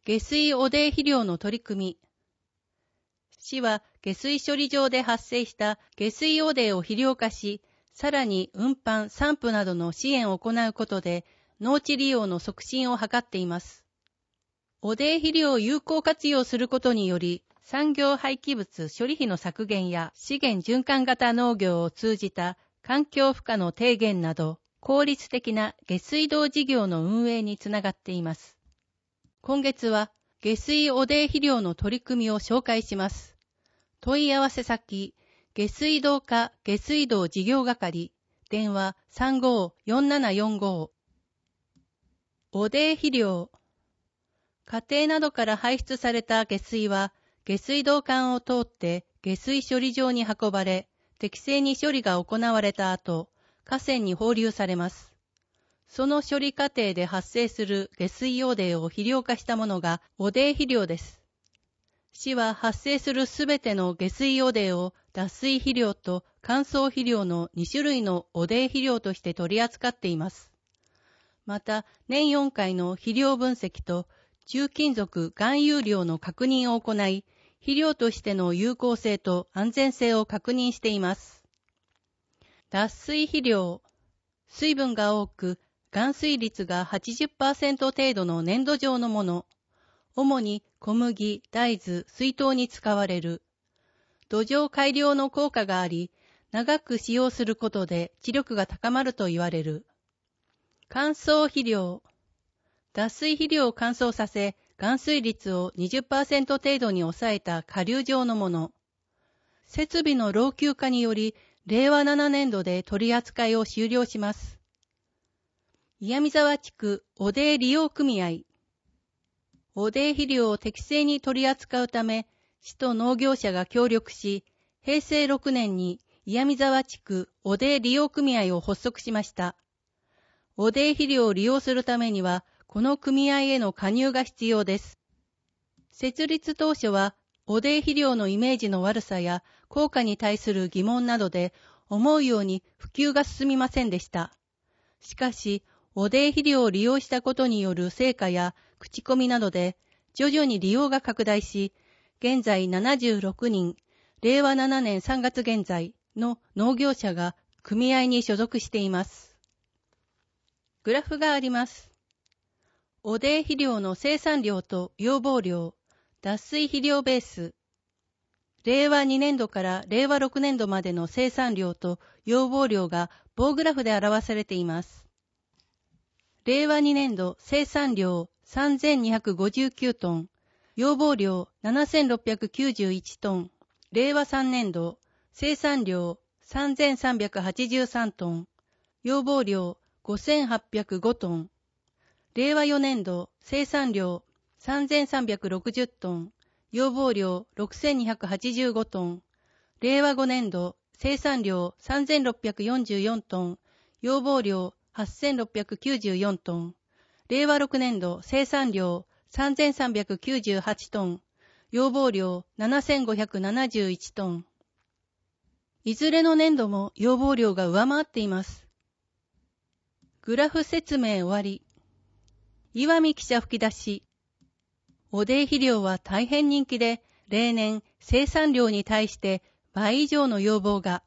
下水汚泥肥料の取り組み。市は下水処理場で発生した下水汚泥を肥料化し、さらに運搬・散布などの支援を行うことで、農地利用の促進を図っています。汚泥肥料を有効活用することにより、産業廃棄物処理費の削減や資源循環型農業を通じた環境負荷の低減など、効率的な下水道事業の運営につながっています。今月は下水汚泥肥料の取り組みを紹介します。問い合わせ先、下水道課下水道事業係、電話35-4745。汚泥肥料。家庭などから排出された下水は、下水道管を通って下水処理場に運ばれ、適正に処理が行われた後、河川に放流されます。その処理過程で発生する下水汚泥を肥料化したものが汚泥肥料です。市は発生するすべての下水汚泥を脱水肥料と乾燥肥料の2種類の汚泥肥料として取り扱っています。また、年4回の肥料分析と重金属含有量の確認を行い、肥料としての有効性と安全性を確認しています。脱水肥料。水分が多く、含水率が 80% 程度の粘土状のもの。主に小麦、大豆、水筒に使われる。土壌改良の効果があり、長く使用することで知力が高まると言われる。乾燥肥料。脱水肥料を乾燥させ、含水率を 20% 程度に抑えた顆粒状のもの。設備の老朽化により、令和7年度で取り扱いを終了します。岩見沢地区汚泥利用組合。汚泥肥料を適正に取り扱うため、市と農業者が協力し、平成6年に岩見沢地区汚泥利用組合を発足しました。汚泥肥料を利用するためには、この組合への加入が必要です。設立当初は、汚泥肥料のイメージの悪さや効果に対する疑問などで、思うように普及が進みませんでした。しかし、汚泥肥料を利用したことによる成果や口コミなどで徐々に利用が拡大し、現在76人、令和7年3月現在の農業者が組合に所属しています。グラフがあります。汚泥肥料の生産量と要望量、脱水肥料ベース。令和2年度から令和6年度までの生産量と要望量が棒グラフで表されています。令和2年度生産量3259トン、要望量7691トン、令和3年度生産量3383トン、要望量5805トン、令和4年度生産量3360トン、要望量6285トン、令和5年度生産量3644トン、要望量8694トン、令和6年度生産量3398トン、要望量7571トン。いずれの年度も要望量が上回っています。グラフ説明終わり。岩見記者吹き出し。汚泥肥料は大変人気で、例年生産量に対して倍以上の要望が。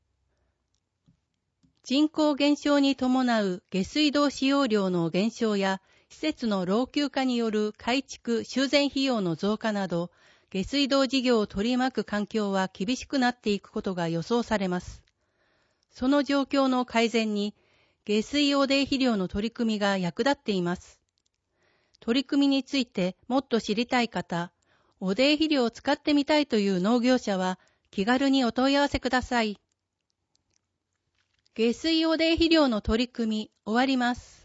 人口減少に伴う下水道使用量の減少や施設の老朽化による改築・修繕費用の増加など、下水道事業を取り巻く環境は厳しくなっていくことが予想されます。その状況の改善に、下水汚泥肥料の取り組みが役立っています。取り組みについてもっと知りたい方、汚泥肥料を使ってみたいという農業者は気軽にお問い合わせください。下水汚泥肥料の取り組み終わります。